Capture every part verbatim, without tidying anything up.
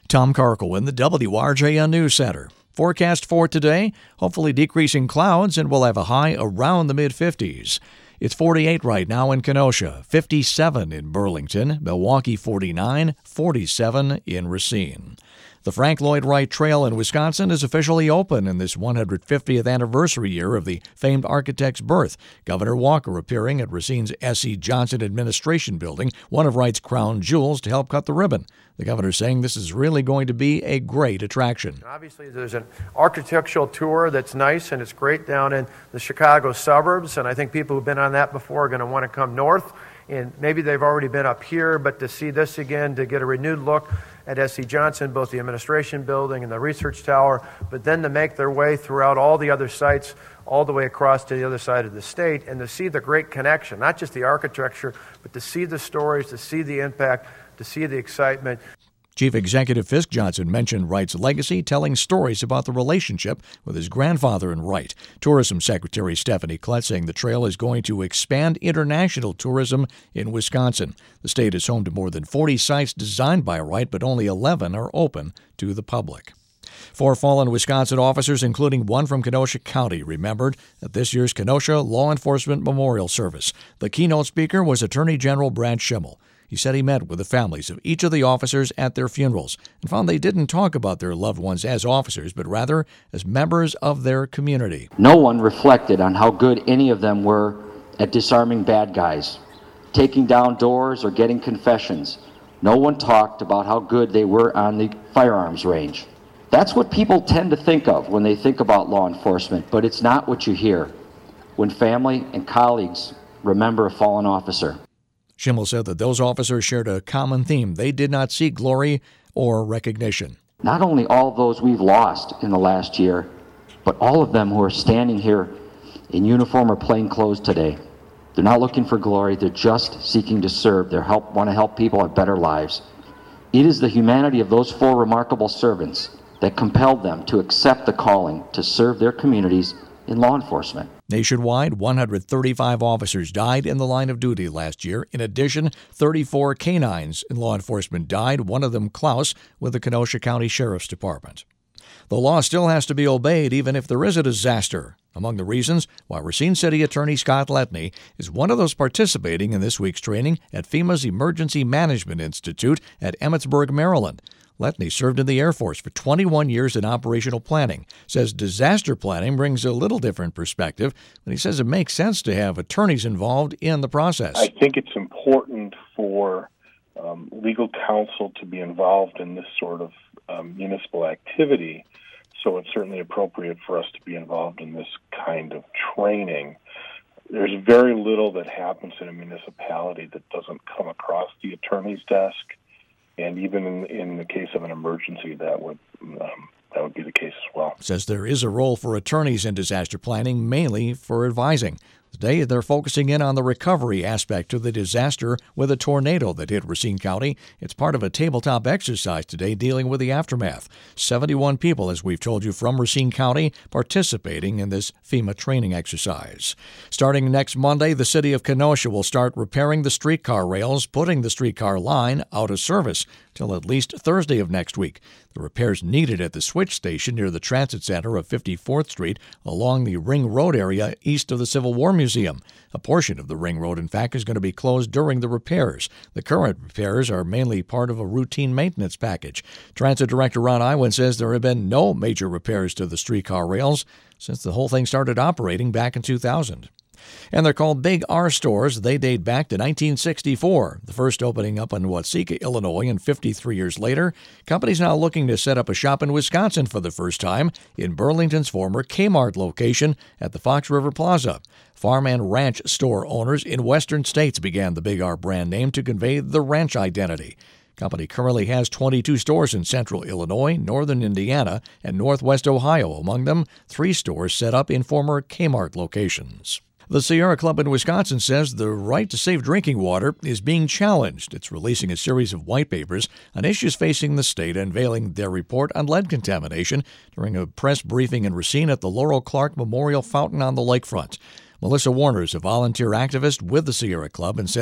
Tom Karkel in the W R J N News Center. Forecast for today, hopefully decreasing clouds, and we'll have a high around the mid-fifties. It's forty-eight right now in Kenosha, fifty-seven in Burlington, Milwaukee forty-nine, forty-seven in Racine. The Frank Lloyd Wright Trail in Wisconsin is officially open in this one hundred fiftieth anniversary year of the famed architect's birth. Governor Walker appearing at Racine's S E. Johnson Administration Building, one of Wright's crown jewels, to help cut the ribbon. The governor saying this is really going to be a great attraction. Obviously, there's an architectural tour that's nice, and it's great down in the Chicago suburbs, and I think people who've been on that before are going to want to come north, and maybe they've already been up here, but to see this again, to get a renewed look at S E. Johnson, both the administration building and the research tower, but then to make their way throughout all the other sites, all the way across to the other side of the state, and to see the great connection, not just the architecture, but to see the stories, to see the impact, to see the excitement. Chief Executive Fisk Johnson mentioned Wright's legacy, telling stories about the relationship with his grandfather and Wright. Tourism Secretary Stephanie Klett saying the trail is going to expand international tourism in Wisconsin. The state is home to more than forty sites designed by Wright, but only eleven are open to the public. Four fallen Wisconsin officers, including one from Kenosha County, remembered at this year's Kenosha Law Enforcement Memorial Service. The keynote speaker was Attorney General Brad Schimel. He said he met with the families of each of the officers at their funerals and found they didn't talk about their loved ones as officers, but rather as members of their community. No one reflected on how good any of them were at disarming bad guys, taking down doors, or getting confessions. No one talked about how good they were on the firearms range. That's what people tend to think of when they think about law enforcement, but it's not what you hear when family and colleagues remember a fallen officer. Schimel said that those officers shared a common theme. They did not seek glory or recognition. Not only all of those we've lost in the last year, but all of them who are standing here in uniform or plain clothes today. They're not looking for glory. They're just seeking to serve. They help, want to help people have better lives. It is the humanity of those four remarkable servants that compelled them to accept the calling to serve their communities in law enforcement. Nationwide, one hundred thirty-five officers died in the line of duty last year. In addition, thirty-four canines in law enforcement died, one of them Klaus with the Kenosha County Sheriff's Department. The law still has to be obeyed even if there is a disaster. Among the reasons why Racine City Attorney Scott Letney is one of those participating in this week's training at FEMA's Emergency Management Institute at Emmitsburg, Maryland. Letney served in the Air Force for twenty-one years in operational planning, says disaster planning brings a little different perspective, but he says it makes sense to have attorneys involved in the process. I think it's important for um, legal counsel to be involved in this sort of um, municipal activity, so it's certainly appropriate for us to be involved in this kind of training. There's very little that happens in a municipality that doesn't come across the attorney's desk. And even in, in the case of an emergency, that would um, that would be the case as well. Says there is a role for attorneys in disaster planning, mainly for advising. Today, they're focusing in on the recovery aspect of the disaster with a tornado that hit Racine County. It's part of a tabletop exercise today dealing with the aftermath. seventy-one people, as we've told you, from Racine County participating in this FEMA training exercise. Starting next Monday, the city of Kenosha will start repairing the streetcar rails, putting the streetcar line out of service till at least Thursday of next week. The repairs needed at the switch station near the Transit Center of fifty-fourth Street along the Ring Road area east of the Civil War Museum. A portion of the Ring Road, in fact, is going to be closed during the repairs. The current repairs are mainly part of a routine maintenance package. Transit Director Ron Iwan says there have been no major repairs to the streetcar rails since the whole thing started operating back in two thousand. And they're called Big R stores. They date back to nineteen sixty-four, the first opening up in Watseka, Illinois, and fifty-three years later. Companies now looking to set up a shop in Wisconsin for the first time in Burlington's former Kmart location at the Fox River Plaza. Farm and ranch store owners in western states began the Big R brand name to convey the ranch identity. Company currently has twenty-two stores in central Illinois, northern Indiana, and northwest Ohio. Among them, three stores set up in former Kmart locations. The Sierra Club in Wisconsin says the right to safe drinking water is being challenged. It's releasing a series of white papers on issues facing the state, unveiling their report on lead contamination during a press briefing in Racine at the Laurel Clark Memorial Fountain on the lakefront. Melissa Warner is a volunteer activist with the Sierra Club and said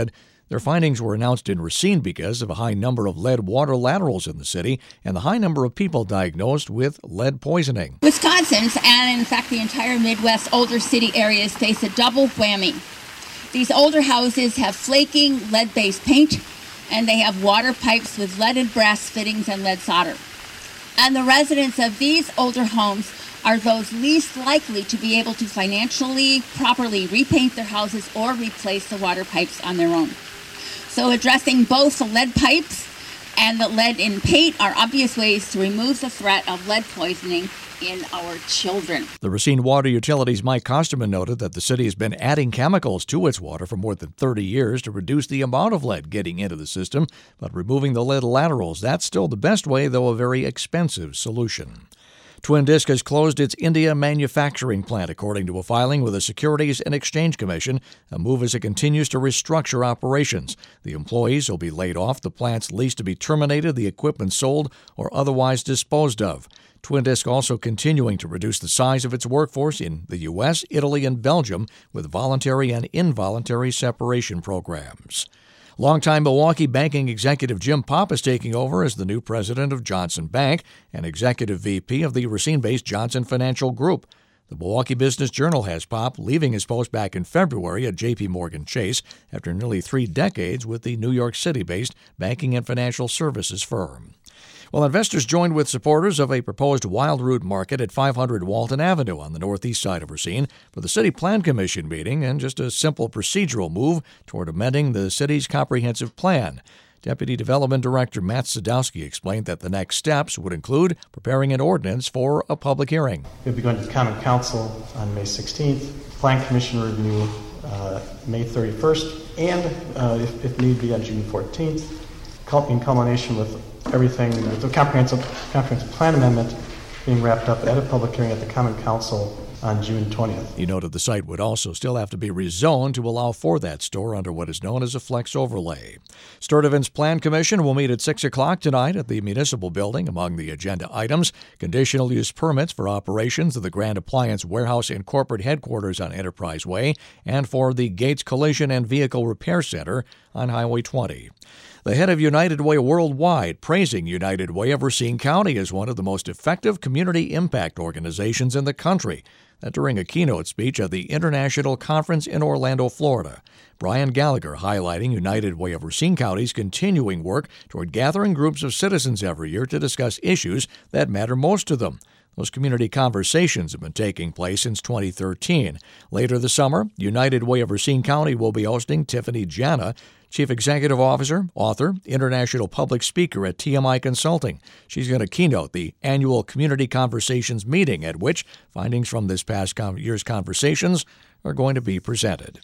Their findings were announced in Racine because of a high number of lead water laterals in the city and the high number of people diagnosed with lead poisoning. Wisconsin's, and in fact the entire Midwest older city areas, face a double whammy. These older houses have flaking lead-based paint, and they have water pipes with lead and brass fittings and lead solder. And the residents of these older homes are those least likely to be able to financially properly repaint their houses or replace the water pipes on their own. So addressing both the lead pipes and the lead in paint are obvious ways to remove the threat of lead poisoning in our children. The Racine Water Utilities' Mike Kosterman noted that the city has been adding chemicals to its water for more than thirty years to reduce the amount of lead getting into the system, but removing the lead laterals, that's still the best way, though a very expensive solution. Twin Disc has closed its India manufacturing plant, according to a filing with the Securities and Exchange Commission, a move as it continues to restructure operations. The employees will be laid off, the plant's lease to be terminated, the equipment sold or otherwise disposed of. Twin Disc also continuing to reduce the size of its workforce in the U S, Italy, and Belgium with voluntary and involuntary separation programs. Longtime Milwaukee banking executive Jim Popp is taking over as the new president of Johnson Bank and executive V P of the Racine-based Johnson Financial Group. The Milwaukee Business Journal has Popp leaving his post back in February at J P Morgan Chase after nearly three decades with the New York City-based banking and financial services firm. Well, investors joined with supporters of a proposed wild root market at five hundred Walton Avenue on the northeast side of Racine for the City Plan Commission meeting and just a simple procedural move toward amending the city's comprehensive plan. Deputy Development Director Matt Sadowski explained that the next steps would include preparing an ordinance for a public hearing. We'll be going to the Common Council on May sixteenth, Plan Commission review uh, May thirty-first, and uh, if, if need be on June fourteenth, in culmination with everything, with the comprehensive, comprehensive plan amendment being wrapped up at a public hearing at the Common Council on June twentieth. He noted the site would also still have to be rezoned to allow for that store under what is known as a flex overlay. Sturtevant's Plan Commission will meet at six o'clock tonight at the Municipal Building. Among the agenda items, conditional use permits for operations of the Grand Appliance Warehouse and corporate headquarters on Enterprise Way and for the Gates Collision and Vehicle Repair Center on Highway twenty. The head of United Way Worldwide praising United Way of Racine County as one of the most effective community impact organizations in the country. That during a keynote speech at the International Conference in Orlando, Florida. Brian Gallagher highlighting United Way of Racine County's continuing work toward gathering groups of citizens every year to discuss issues that matter most to them. Those community conversations have been taking place since twenty thirteen. Later this summer, United Way of Racine County will be hosting Tiffany Jana, Chief Executive Officer, author, international public speaker at T M I Consulting. She's going to keynote the annual Community Conversations meeting at which findings from this past year's conversations are going to be presented.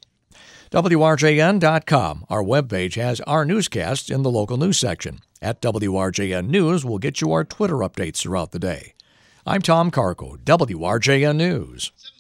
W R J N dot com, our webpage, has our newscasts in the local news section. At W R J N News, we'll get you our Twitter updates throughout the day. I'm Tom Carco, W R J N News.